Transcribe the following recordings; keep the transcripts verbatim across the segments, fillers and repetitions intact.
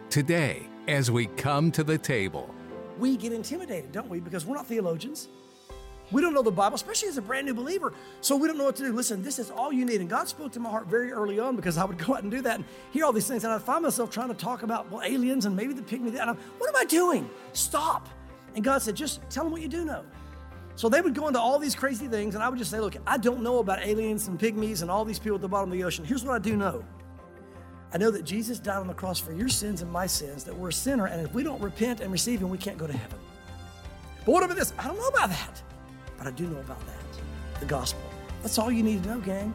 Today, as we come to the table, we get intimidated, don't we? Because we're not theologians. We don't know the Bible, especially as a brand new believer. So we don't know what to do. Listen, this is all you need. And God spoke to my heart very early on because I would go out and do that and hear all these things. And I'd find myself trying to talk about, well, aliens and maybe the pygmy. And I'm, what am I doing? Stop. And God said, just tell them what you do know. So they would go into all these crazy things. And I would just say, look, I don't know about aliens and pygmies and all these people at the bottom of the ocean. Here's what I do know. I know that Jesus died on the cross for your sins and my sins, that we're a sinner. And if we don't repent and receive him, we can't go to heaven. But what about this? I don't know about that. But I do know about that, the gospel. That's all you need to know, gang.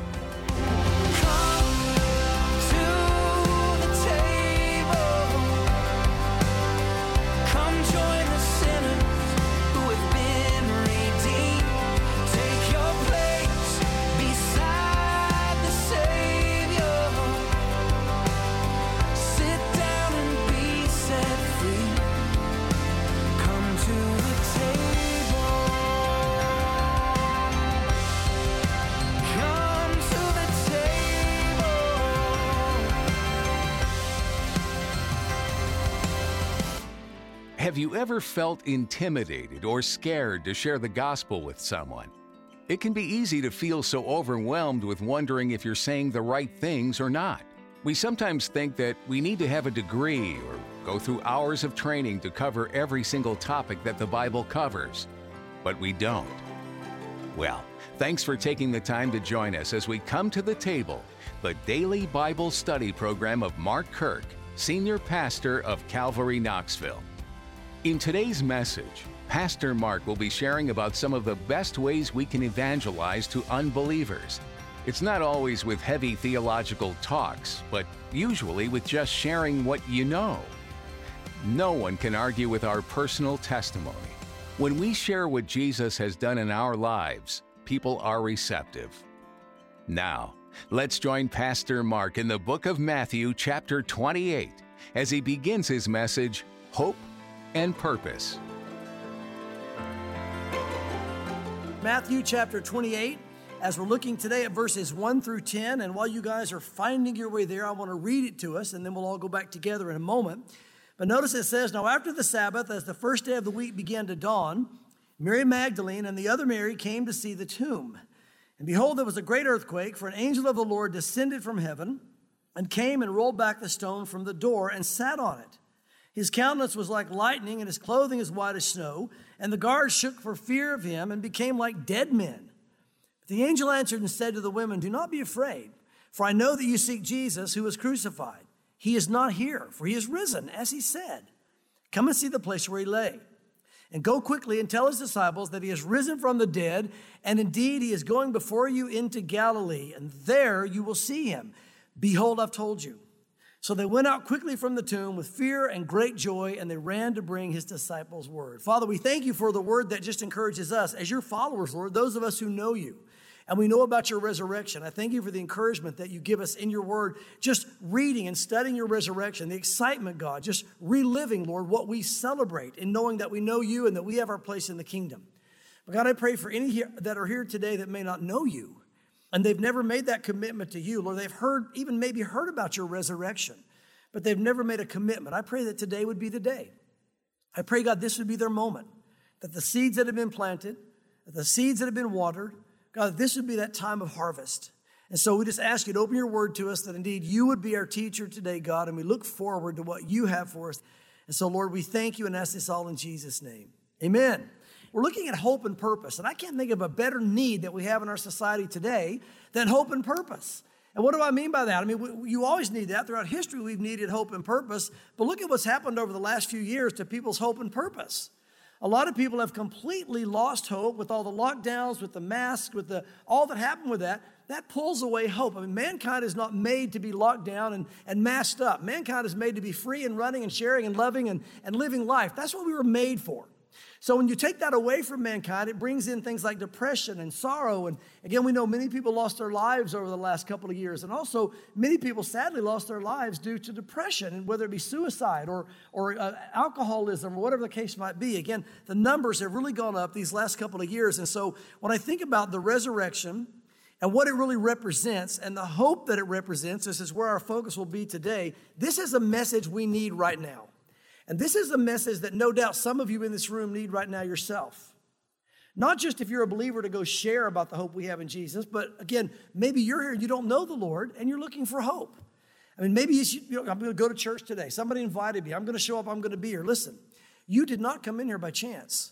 Come to the table. Come join the sinners who have been redeemed. Take your place beside the Savior. Sit down and be set free. Come to the table. have you ever felt intimidated or scared to share the gospel with someone? It can be easy to feel so overwhelmed with wondering if you're saying the right things or not. We sometimes think that we need to have a degree or go through hours of training to cover every single topic that the Bible covers, but we don't. Well, thanks for taking the time to join us as we come to the table, the daily Bible study program of Mark Kirk, Senior Pastor of Calvary Knoxville. In today's message, Pastor Mark will be sharing about some of the best ways we can evangelize to unbelievers. It's not always with heavy theological talks, but usually with just sharing what you know. No one can argue with our personal testimony. When we share what Jesus has done in our lives, people are receptive. Now, let's join Pastor Mark in the book of Matthew, chapter twenty-eight, as he begins his message, Hope and Purpose. Matthew chapter twenty-eight, as we're looking today at verses one through ten, and while you guys are finding your way there, I want to read it to us, and then we'll all go back together in a moment. But notice it says, "Now after the Sabbath, as the first day of the week began to dawn, Mary Magdalene and the other Mary came to see the tomb. And behold, there was a great earthquake, for an angel of the Lord descended from heaven and came and rolled back the stone from the door and sat on it. His countenance was like lightning, and his clothing as white as snow. And the guards shook for fear of him and became like dead men. But the angel answered and said to the women, 'Do not be afraid, for I know that you seek Jesus who was crucified. He is not here, for he is risen, as he said. Come and see the place where he lay. And go quickly and tell his disciples that he is risen from the dead, and indeed he is going before you into Galilee, and there you will see him. Behold, I've told you.' So they went out quickly from the tomb with fear and great joy, and they ran to bring his disciples word." Father, we thank you for the word that just encourages us as your followers, Lord, those of us who know you. And we know about your resurrection. I thank you for the encouragement that you give us in your word, just reading and studying your resurrection, the excitement, God, just reliving, Lord, what we celebrate in knowing that we know you and that we have our place in the kingdom. But God, I pray for any here that are here today that may not know you, and they've never made that commitment to you. Lord, they've heard, even maybe heard about your resurrection, but they've never made a commitment. I pray that today would be the day. I pray, God, this would be their moment, that the seeds that have been planted, that the seeds that have been watered, God, this would be that time of harvest. And so we just ask you to open your word to us, that indeed you would be our teacher today, God, and we look forward to what you have for us. And so, Lord, we thank you and ask this all in Jesus' name. Amen. We're looking at hope and purpose, and I can't think of a better need that we have in our society today than hope and purpose. And what do I mean by that? I mean, we, you always need that. Throughout history, we've needed hope and purpose. But look at what's happened over the last few years to people's hope and purpose. A lot of people have completely lost hope with all the lockdowns, with the masks, with the all that happened with that. That pulls away hope. I mean, mankind is not made to be locked down and, and masked up. Mankind is made to be free and running and sharing and loving and, and living life. That's what we were made for. So when you take that away from mankind, it brings in things like depression and sorrow. And again, we know many people lost their lives over the last couple of years. And also, many people sadly lost their lives due to depression, and whether it be suicide or, or uh, alcoholism or whatever the case might be. Again, the numbers have really gone up these last couple of years. And so when I think about the resurrection and what it really represents and the hope that it represents. This is where our focus will be today. This is a message we need right now. And this is a message that no doubt some of you in this room need right now yourself. Not just if you're a believer to go share about the hope we have in Jesus, but again, maybe you're here and you don't know the Lord and you're looking for hope. I mean, maybe you should, you know, I'm going to go to church today. Somebody invited me. I'm going to show up. I'm going to be here. Listen, you did not come in here by chance.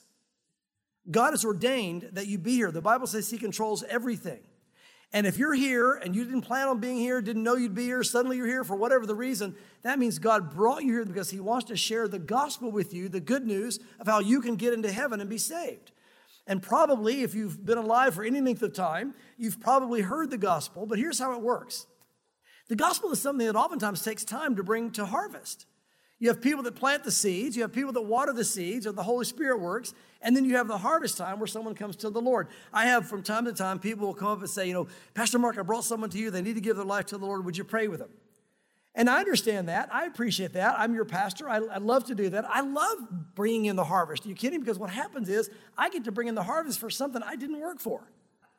God has ordained that you be here. The Bible says he controls everything. And if you're here and you didn't plan on being here, didn't know you'd be here, suddenly you're here for whatever the reason, that means God brought you here because he wants to share the gospel with you, the good news of how you can get into heaven and be saved. And probably, if you've been alive for any length of time, you've probably heard the gospel, but here's how it works. The gospel is something that oftentimes takes time to bring to harvest. You have people that plant the seeds, you have people that water the seeds, or the Holy Spirit works, and then you have the harvest time where someone comes to the Lord. I have from time to time, people will come up and say, you know, Pastor Mark, I brought someone to you, they need to give their life to the Lord, would you pray with them? And I understand that, I appreciate that, I'm your pastor, I, I love to do that. I love bringing in the harvest. Are you kidding? Because what happens is, I get to bring in the harvest for something I didn't work for.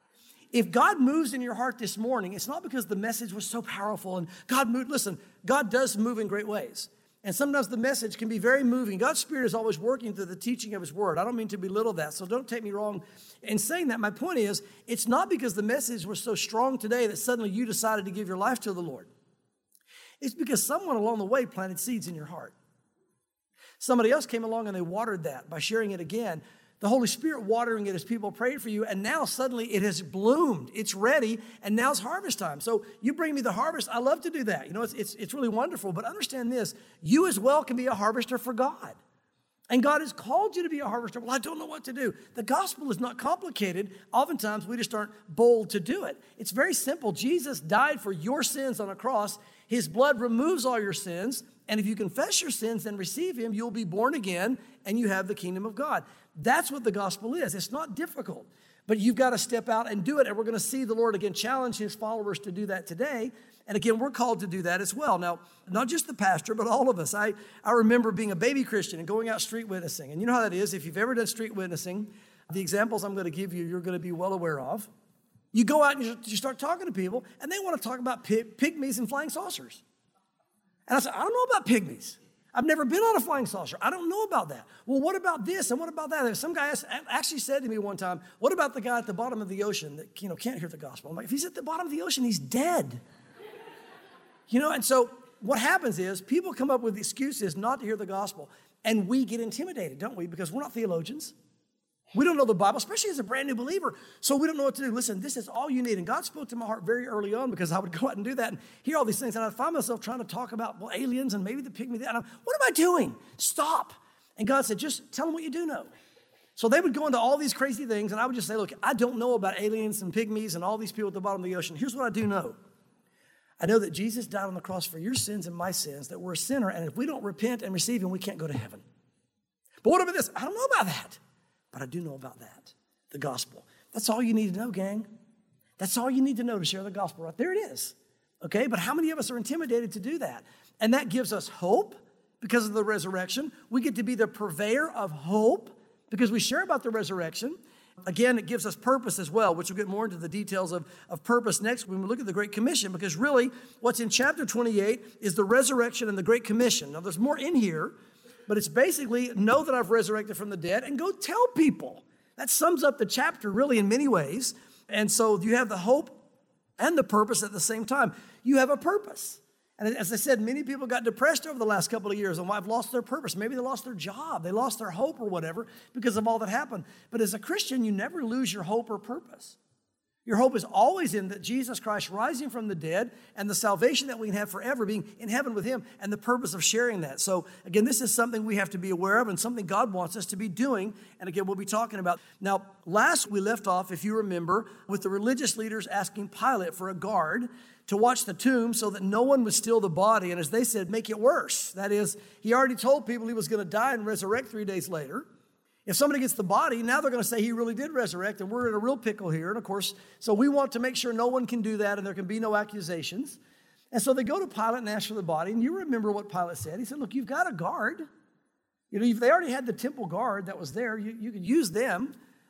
If God moves in your heart this morning, it's not because the message was so powerful and God moved. Listen, God does move in great ways. And sometimes the message can be very moving. God's Spirit is always working through the teaching of his word. I don't mean to belittle that, so don't take me wrong in saying that. My point is, it's not because the message was so strong today that suddenly you decided to give your life to the Lord. It's because someone along the way planted seeds in your heart. Somebody else came along and they watered that by sharing it again. The Holy Spirit watering it as people prayed for you, and now suddenly it has bloomed. It's ready, and now it's harvest time. So you bring me the harvest. I love to do that. You know, it's, it's, it's really wonderful, but understand this. You as well can be a harvester for God. And God has called you to be a harvester. Well, I don't know what to do. The gospel is not complicated. Oftentimes, we just aren't bold to do it. It's very simple. Jesus died for your sins on a cross. His blood removes all your sins. And if you confess your sins and receive him, you'll be born again and you have the kingdom of God. That's what the gospel is. It's not difficult, but you've got to step out and do it. And we're going to see the Lord again challenge his followers to do that today. And again, we're called to do that as well. Now, not just the pastor, but all of us. I, I remember being a baby Christian and going out street witnessing. And you know how that is. If you've ever done street witnessing, the examples I'm going to give you, you're going to be well aware of. You go out and you, you start talking to people, and they want to talk about py- pygmies and flying saucers. And I said, I don't know about pygmies. I've never been on a flying saucer. I don't know about that. Well, what about this and what about that? Some guy actually said to me one time, what about the guy at the bottom of the ocean that, you know, can't hear the gospel? I'm like, if he's at the bottom of the ocean, he's dead. You know, and so what happens is people come up with excuses not to hear the gospel, and we get intimidated, don't we? Because we're not theologians. We don't know the Bible, especially as a brand new believer, so we don't know what to do. Listen, this is all you need. And God spoke to my heart very early on because I would go out and do that and hear all these things. And I'd find myself trying to talk about, well, aliens and maybe the pygmy. And I'm, what am I doing? Stop. And God said, just tell them what you do know. So they would go into all these crazy things, and I would just say, look, I don't know about aliens and pygmies and all these people at the bottom of the ocean. Here's what I do know. I know that Jesus died on the cross for your sins and my sins, that we're a sinner, and if we don't repent and receive him, we can't go to heaven. But what about this? I don't know about that. But I do know about that, the gospel. That's all you need to know, gang. That's all you need to know to share the gospel. Right there it is, okay? But how many of us are intimidated to do that? And that gives us hope because of the resurrection. We get to be the purveyor of hope because we share about the resurrection. Again, it gives us purpose as well, which we'll get more into the details of, of purpose next when we look at the Great Commission, because really what's in chapter twenty-eight is the resurrection and the Great Commission. Now, there's more in here, but it's basically, know that I've resurrected from the dead and go tell people. That sums up the chapter really in many ways. And so you have the hope and the purpose at the same time. You have a purpose. And as I said, many people got depressed over the last couple of years and have lost their purpose. Maybe they lost their job. They lost their hope or whatever because of all that happened. But as a Christian, you never lose your hope or purpose. Your hope is always in that Jesus Christ rising from the dead and the salvation that we can have forever being in heaven with him and the purpose of sharing that. So again, this is something we have to be aware of and something God wants us to be doing. And again, we'll be talking about. Now, last we left off, if you remember, with the religious leaders asking Pilate for a guard to watch the tomb so that no one would steal the body. And as they said, make it worse. That is, he already told people he was going to die and resurrect three days later. If somebody gets the body, now they're going to say he really did resurrect, and we're in a real pickle here. And of course, so we want to make sure no one can do that and there can be no accusations. And so they go to Pilate and ask for the body. And you remember what Pilate said. He said, look, you've got a guard. You know, if they already had the temple guard that was there. You, you could use them.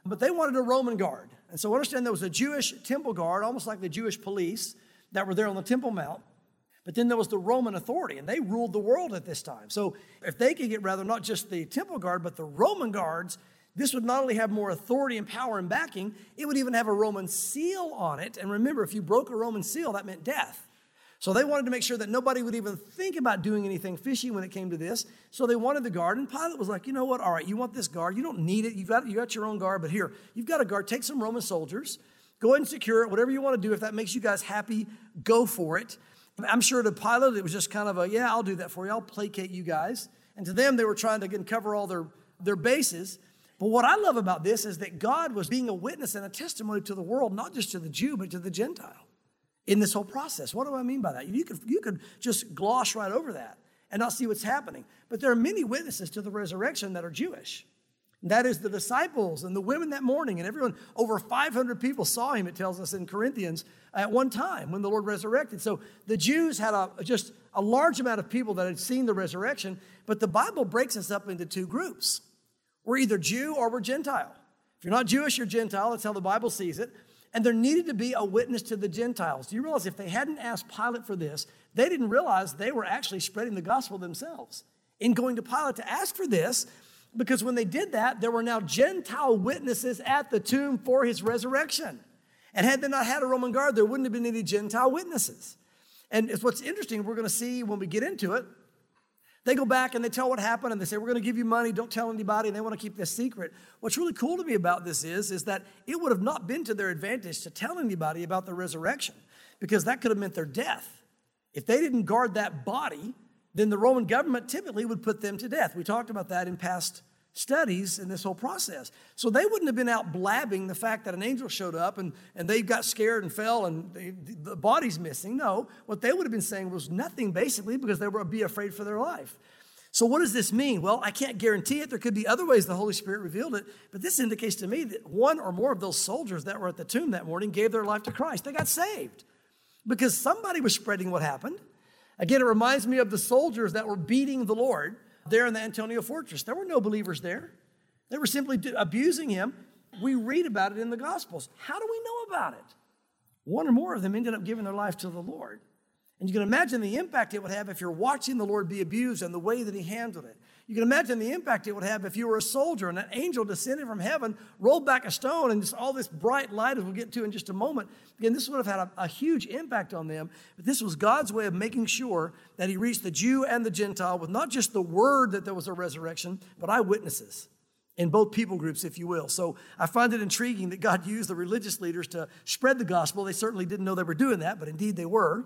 but they wanted a Roman guard. And so understand there was a Jewish temple guard, almost like the Jewish police that were there on the Temple Mount. But then there was the Roman authority, and they ruled the world at this time. So if they could get rather not just the temple guard, but the Roman guards, this would not only have more authority and power and backing, it would even have a Roman seal on it. And remember, if you broke a Roman seal, that meant death. So they wanted to make sure that nobody would even think about doing anything fishy when it came to this. So they wanted the guard. And Pilate was like, you know what? All right, you want this guard. You don't need it. You've got, you got your own guard. But here, you've got a guard. Take some Roman soldiers. Go ahead and secure it. Whatever you want to do. If that makes you guys happy, go for it. I'm sure to Pilate, it was just kind of a, yeah, I'll do that for you. I'll placate you guys. And to them, they were trying to again, cover all their, their bases. But what I love about this is that God was being a witness and a testimony to the world, not just to the Jew, but to the Gentile. In this whole process. What do I mean by that? You could, you could just gloss right over that and not see what's happening. But there are many witnesses to the resurrection that are Jewish. That is the disciples and the women that morning and everyone, over five hundred people saw him, it tells us in Corinthians, at one time when the Lord resurrected. So the Jews had a, just a large amount of people that had seen the resurrection, but the Bible breaks us up into two groups. We're either Jew or we're Gentile. If you're not Jewish, you're Gentile. That's how the Bible sees it. And there needed to be a witness to the Gentiles. Do you realize if they hadn't asked Pilate for this, they didn't realize they were actually spreading the gospel themselves in going to Pilate to ask for this, because when they did that, there were now Gentile witnesses at the tomb for his resurrection. And had they not had a Roman guard, there wouldn't have been any Gentile witnesses. And it's what's interesting, we're going to see when we get into it, they go back and they tell what happened and they say, we're going to give you money, don't tell anybody, and they want to keep this secret. What's really cool to me about this is, is that it would have not been to their advantage to tell anybody about the resurrection, because that could have meant their death. If they didn't guard that body, then the Roman government typically would put them to death. We talked about that in past studies in this whole process. So they wouldn't have been out blabbing the fact that an angel showed up and, and they got scared and fell and they, the body's missing. No, what they would have been saying was nothing basically, because they would be afraid for their life. So what does this mean? Well, I can't guarantee it. There could be other ways the Holy Spirit revealed it, but this indicates to me that one or more of those soldiers that were at the tomb that morning gave their life to Christ. They got saved because somebody was spreading what happened. Again, it reminds me of the soldiers that were beating the Lord there in the Antonia fortress. There were no believers there. They were simply abusing him. We read about it in the Gospels. How do we know about it? One or more of them ended up giving their life to the Lord. And you can imagine the impact it would have if you're watching the Lord be abused and the way that he handled it. You can imagine the impact it would have if you were a soldier and an angel descended from heaven, rolled back a stone, and just all this bright light, as we'll get to in just a moment. Again, this would have had a, a huge impact on them. But this was God's way of making sure that he reached the Jew and the Gentile with not just the word that there was a resurrection, but eyewitnesses in both people groups, if you will. So I find it intriguing that God used the religious leaders to spread the gospel. They certainly didn't know they were doing that, but indeed they were.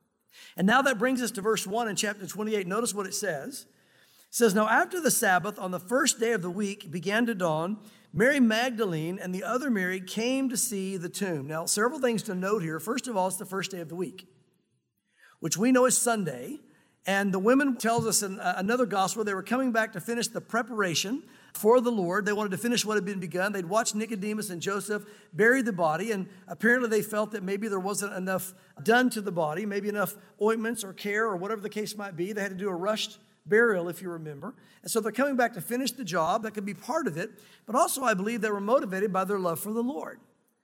And now that brings us to verse one in chapter twenty-eight. Notice what it says. It says, now after the Sabbath, on the first day of the week began to dawn, Mary Magdalene and the other Mary came to see the tomb. Now, several things to note here. First of all, it's the first day of the week, which we know is Sunday. And the women tells us in another gospel, they were coming back to finish the preparation for the Lord. They wanted to finish what had been begun. They'd watched Nicodemus and Joseph bury the body, and apparently they felt that maybe there wasn't enough done to the body, maybe enough ointments or care or whatever the case might be. They had to do a rushed burial, if you remember. And so they're coming back to finish the job. That could be part of it. But also, I believe they were motivated by their love for the Lord.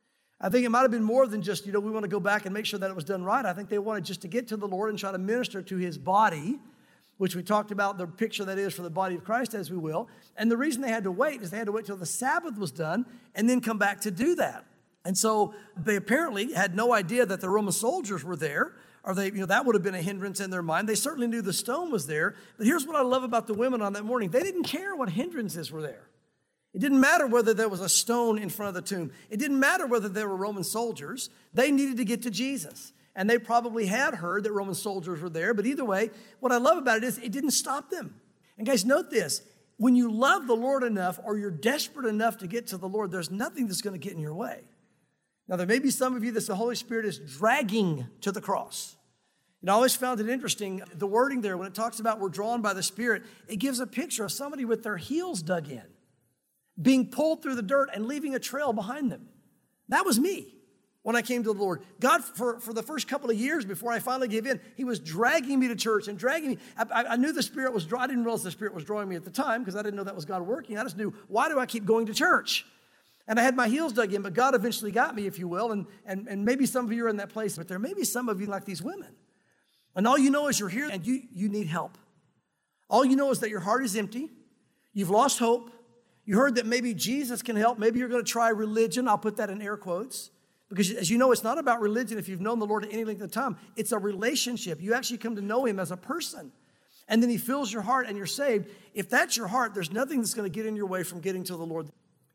I think it might have been more than just, you know, we want to go back and make sure that it was done right. I think they wanted just to get to the Lord and try to minister to his body, which we talked about, the picture that is for the body of Christ, as we will. And the reason they had to wait is they had to wait till the Sabbath was done and then come back to do that. And so they apparently had no idea that the Roman soldiers were there, or they, you know, that would have been a hindrance in their mind. They certainly knew the stone was there. But here's what I love about the women on that morning. They didn't care what hindrances were there. It didn't matter whether there was a stone in front of the tomb. It didn't matter whether there were Roman soldiers. They needed to get to Jesus. And they probably had heard that Roman soldiers were there. But either way, what I love about it is it didn't stop them. And guys, note this. When you love the Lord enough, or you're desperate enough to get to the Lord, there's nothing that's going to get in your way. Now, there may be some of you that the Holy Spirit is dragging to the cross. And I always found it interesting, the wording there, when it talks about we're drawn by the Spirit, it gives a picture of somebody with their heels dug in, being pulled through the dirt and leaving a trail behind them. That was me when I came to the Lord. God, for, for the first couple of years before I finally gave in, he was dragging me to church and dragging me. I, I, I knew the Spirit was drawing. I didn't realize the Spirit was drawing me at the time because I didn't know that was God working. I just knew, why do I keep going to church? And I had my heels dug in, but God eventually got me, if you will. And, and, and maybe some of you are in that place, but there may be some of you like these women. And all you know is you're here and you, you need help. All you know is that your heart is empty. You've lost hope. You heard that maybe Jesus can help. Maybe you're going to try religion. I'll put that in air quotes. Because as you know, it's not about religion if you've known the Lord at any length of time. It's a relationship. You actually come to know him as a person. And then he fills your heart and you're saved. If that's your heart, there's nothing that's going to get in your way from getting to the Lord.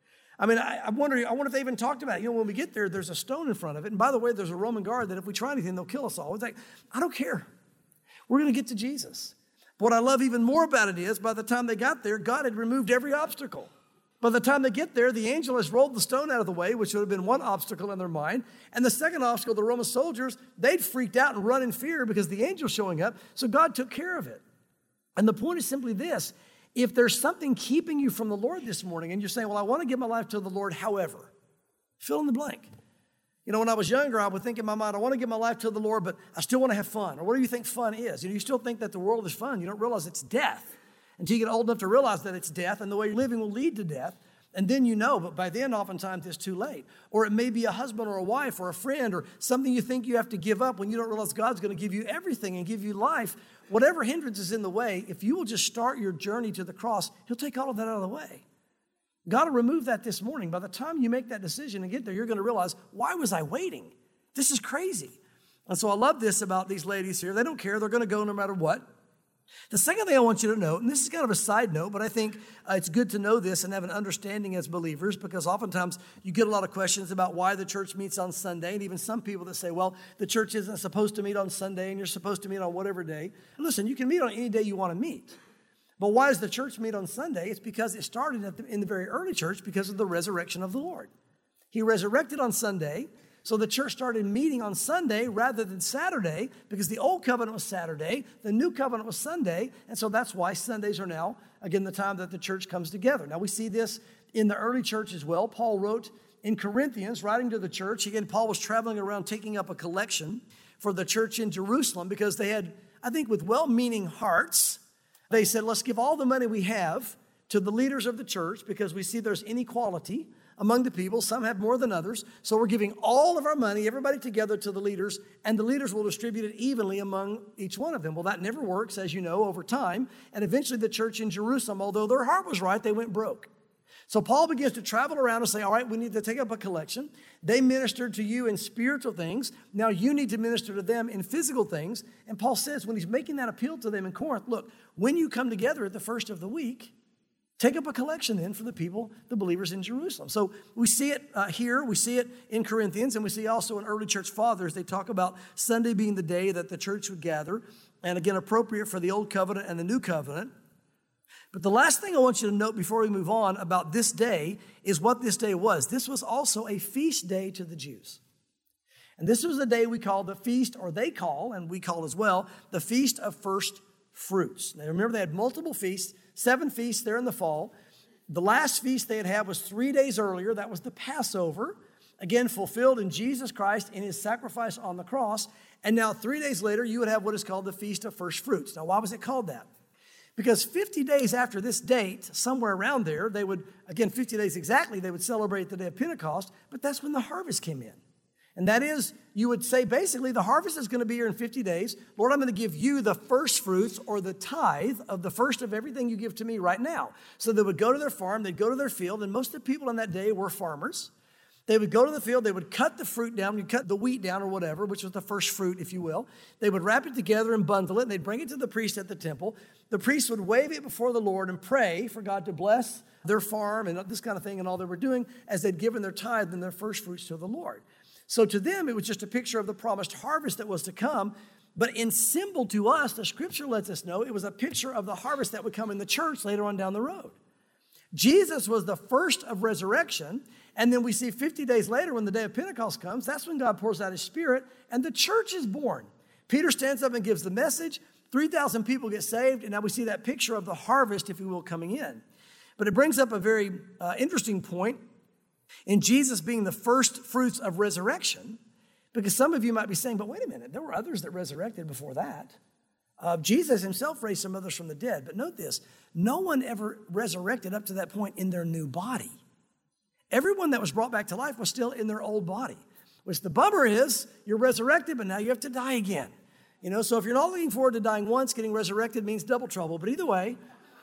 I mean, I, I'm wondering, I wonder if they even talked about it. You know, when we get there, there's a stone in front of it. And by the way, there's a Roman guard that if we try anything, they'll kill us all. It's like, I don't care. We're going to get to Jesus. But what I love even more about it is, by the time they got there, God had removed every obstacle. By the time they get there, the angel has rolled the stone out of the way, which would have been one obstacle in their mind. And the second obstacle, the Roman soldiers, they'd freaked out and run in fear because the angel's showing up. So God took care of it. And the point is simply this. If there's something keeping you from the Lord this morning and you're saying, well, I want to give my life to the Lord, however, fill in the blank. You know, when I was younger, I would think in my mind, I want to give my life to the Lord, but I still want to have fun. Or what do you think fun is? You know, you still think that the world is fun. You don't realize it's death until you get old enough to realize that it's death and the way you're living will lead to death. And then you know, but by then oftentimes it's too late. Or it may be a husband or a wife or a friend or something you think you have to give up when you don't realize God's going to give you everything and give you life. Whatever hindrance is in the way, if you will just start your journey to the cross, he'll take all of that out of the way. God will remove that this morning. By the time you make that decision and get there, you're going to realize, why was I waiting? This is crazy. And so I love this about these ladies here. They don't care. They're going to go no matter what. The second thing I want you to note, and this is kind of a side note, but I think uh, it's good to know this and have an understanding as believers, because oftentimes you get a lot of questions about why the church meets on Sunday, and even some people that say, well, the church isn't supposed to meet on Sunday, and you're supposed to meet on whatever day. And listen, you can meet on any day you want to meet. But why does the church meet on Sunday? It's because it started at the, in the very early church because of the resurrection of the Lord. He resurrected on Sunday. So the church started meeting on Sunday rather than Saturday because the old covenant was Saturday, the new covenant was Sunday, and so that's why Sundays are now, again, the time that the church comes together. Now we see this in the early church as well. Paul wrote in Corinthians, writing to the church, again, Paul was traveling around taking up a collection for the church in Jerusalem because they had, I think with well-meaning hearts, they said, let's give all the money we have to the leaders of the church because we see there's inequality among the people. Some have more than others. So we're giving all of our money, everybody together, to the leaders, and the leaders will distribute it evenly among each one of them. Well, that never works, as you know, over time. And eventually the church in Jerusalem, although their heart was right, they went broke. So Paul begins to travel around and say, all right, we need to take up a collection. They ministered to you in spiritual things. Now you need to minister to them in physical things. And Paul says when he's making that appeal to them in Corinth, look, when you come together at the first of the week, take up a collection then for the people, the believers in Jerusalem. So we see it uh, here, we see it in Corinthians, and we see also in early church fathers, they talk about Sunday being the day that the church would gather, and again, appropriate for the old covenant and the new covenant. But the last thing I want you to note before we move on about this day is what this day was. This was also a feast day to the Jews. And this was the day we call the feast, or they call, and we call as well, the Feast of First Fruits. Now remember, they had multiple feasts. Seven feasts there in the fall. The last feast they had had was three days earlier. That was the Passover, again, fulfilled in Jesus Christ in his sacrifice on the cross. And now three days later, you would have what is called the Feast of First Fruits. Now, why was it called that? Because fifty days after this date, somewhere around there, they would, again, fifty days exactly, they would celebrate the day of Pentecost, but that's when the harvest came in. And that is, you would say, basically, the harvest is going to be here in fifty days. Lord, I'm going to give you the first fruits or the tithe of the first of everything you give to me right now. So they would go to their farm, they'd go to their field, and most of the people in that day were farmers. They would go to the field, they would cut the fruit down, you'd cut the wheat down or whatever, which was the first fruit, if you will. They would wrap it together and bundle it, and they'd bring it to the priest at the temple. The priest would wave it before the Lord and pray for God to bless their farm and this kind of thing and all they were doing as they'd given their tithe and their first fruits to the Lord. So to them, it was just a picture of the promised harvest that was to come. But in symbol to us, the scripture lets us know it was a picture of the harvest that would come in the church later on down the road. Jesus was the first of resurrection. And then we see fifty days later when the day of Pentecost comes, that's when God pours out his Spirit and the church is born. Peter stands up and gives the message. three thousand people get saved. And now we see that picture of the harvest, if you will, coming in. But it brings up a very uh, interesting point in Jesus being the first fruits of resurrection, because some of you might be saying, but wait a minute, there were others that resurrected before that. Uh, Jesus himself raised some others from the dead. But note this, no one ever resurrected up to that point in their new body. everyone that was brought back to life was still in their old body. Which the bummer is, you're resurrected, but now you have to die again. You know, so if you're not looking forward to dying once, getting resurrected means double trouble. But either way,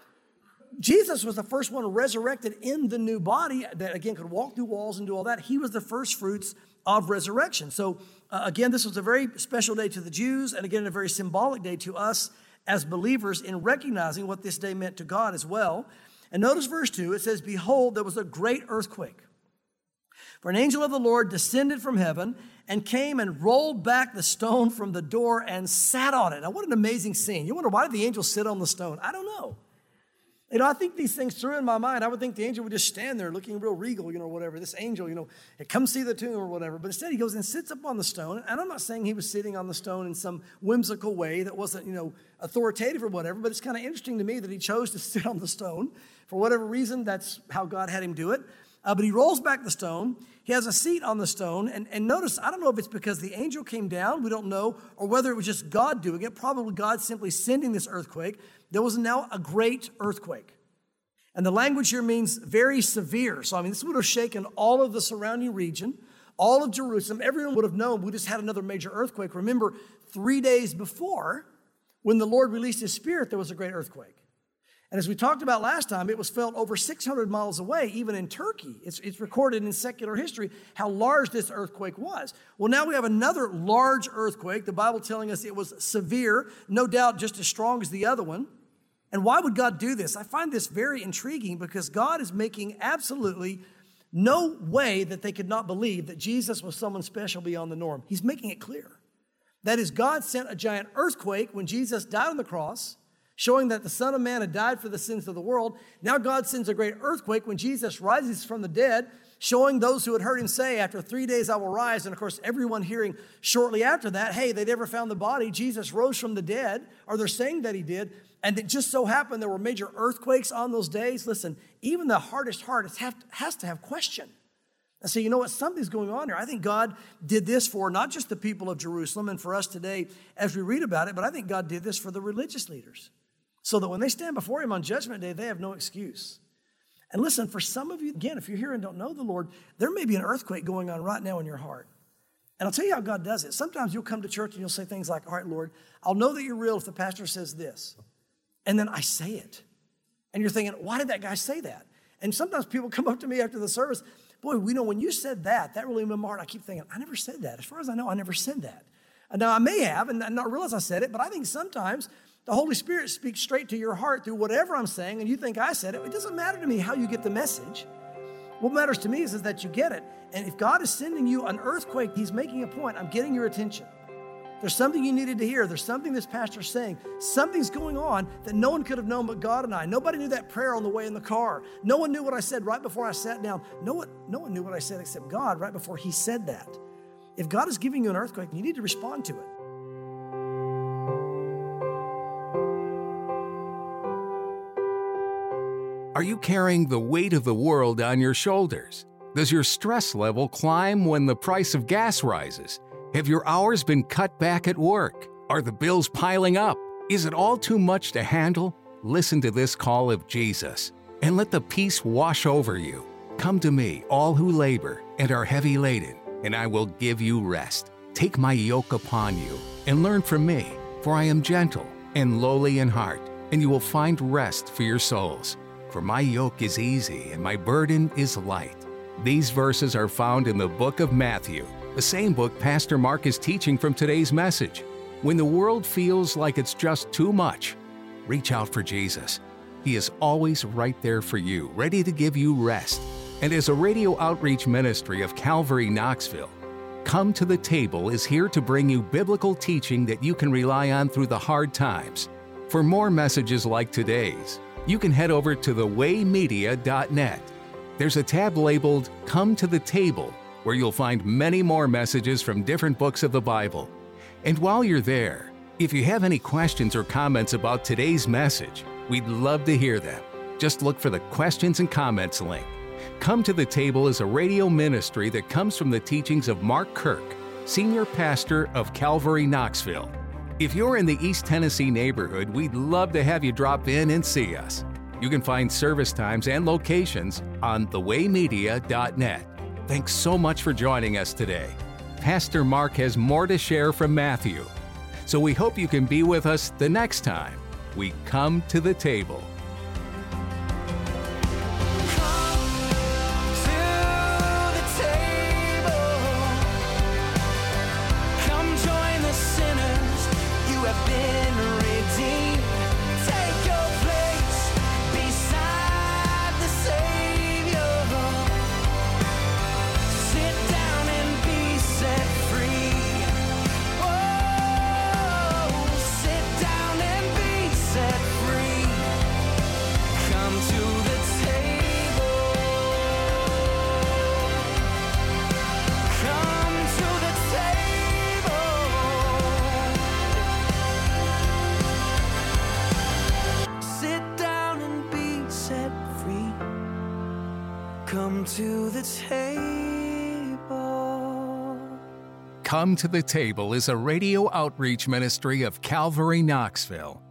Jesus was the first one resurrected in the new body that, again, could walk through walls and do all that. He was the first fruits of resurrection. So, uh, again, this was a very special day to the Jews, and again, a very symbolic day to us as believers in recognizing what this day meant to God as well. And notice verse two, it says, behold, there was a great earthquake. For an angel of the Lord descended from heaven and came and rolled back the stone from the door and sat on it. Now, what an amazing scene. You wonder, why did the angel sit on the stone? I don't know. You know, I think these things through in my mind. I would think the angel would just stand there looking real regal, you know, whatever. This angel, you know, come see the tomb or whatever. But instead he goes and sits up on the stone. And I'm not saying he was sitting on the stone in some whimsical way that wasn't, you know, authoritative or whatever. But it's kind of interesting to me that he chose to sit on the stone. For whatever reason, that's how God had him do it. Uh, but he rolls back the stone. He has a seat on the stone. And, and notice, I don't know if it's because the angel came down. We don't know. Or whether it was just God doing it. Probably God simply sending this earthquake. There was now a great earthquake. And the language here means very severe. So, I mean, this would have shaken all of the surrounding region, all of Jerusalem. Everyone would have known we just had another major earthquake. Remember, three days before, when the Lord released his Spirit, there was a great earthquake. And as we talked about last time, it was felt over six hundred miles away, even in Turkey. It's, it's recorded in secular history how large this earthquake was. Well, now we have another large earthquake, the Bible telling us it was severe, no doubt just as strong as the other one. And why would God do this? I find this very intriguing because God is making absolutely no way that they could not believe that Jesus was someone special beyond the norm. He's making it clear. That is, God sent a giant earthquake when Jesus died on the cross, showing that the Son of Man had died for the sins of the world. Now God sends a great earthquake when Jesus rises from the dead, showing those who had heard him say, after three days I will rise. And of course, everyone hearing shortly after that, hey, they never found the body. Jesus rose from the dead, or they're saying that he did. And it just so happened there were major earthquakes on those days. Listen, even the hardest heart has to have question. And so, you know what? Something's going on here. I think God did this for not just the people of Jerusalem and for us today as we read about it, but I think God did this for the religious leaders so that when they stand before him on Judgment Day, they have no excuse. And listen, for some of you, again, if you're here and don't know the Lord, there may be an earthquake going on right now in your heart. And I'll tell you how God does it. Sometimes you'll come to church and you'll say things like, all right, Lord, I'll know that you're real if the pastor says this. And then I say it. And you're thinking, why did that guy say that? And sometimes people come up to me after the service, boy, we know when you said that, that really moved my heart. I keep thinking, I never said that. As far as I know, I never said that. And now I may have and not realize I said it, but I think sometimes the Holy Spirit speaks straight to your heart through whatever I'm saying, and you think I said it. It doesn't matter to me how you get the message. What matters to me is, is that you get it. And if God is sending you an earthquake, he's making a point. I'm getting your attention. There's something you needed to hear. There's something this pastor's saying. Something's going on that no one could have known but God and I. Nobody knew that prayer on the way in the car. No one knew what I said right before I sat down. No one, no one knew what I said except God right before he said that. If God is giving you an earthquake, you need to respond to it. Are you carrying the weight of the world on your shoulders? Does your stress level climb when the price of gas rises? Have your hours been cut back at work? Are the bills piling up? Is it all too much to handle? Listen to this call of Jesus and let the peace wash over you. Come to me, all who labor and are heavy laden, and I will give you rest. Take my yoke upon you and learn from me, for I am gentle and lowly in heart, and you will find rest for your souls. For my yoke is easy and my burden is light. These verses are found in the book of Matthew, the same book Pastor Mark is teaching from today's message. When the world feels like it's just too much, reach out for Jesus. He is always right there for you, ready to give you rest. And as a radio outreach ministry of Calvary Knoxville, Come to the Table is here to bring you biblical teaching that you can rely on through the hard times. For more messages like today's, you can head over to the way media dot net. There's a tab labeled Come to the Table, where you'll find many more messages from different books of the Bible. And while you're there, if you have any questions or comments about today's message, we'd love to hear them. Just look for the Questions and Comments link. Come to the Table is a radio ministry that comes from the teachings of Mark Kirk, Senior Pastor of Calvary Knoxville. If you're in the East Tennessee neighborhood, we'd love to have you drop in and see us. You can find service times and locations on the way media dot net. Thanks so much for joining us today. Pastor Mark has more to share from Matthew, so we hope you can be with us the next time we come to the table. Come to the table. Come to the Table is a radio outreach ministry of Calvary Knoxville.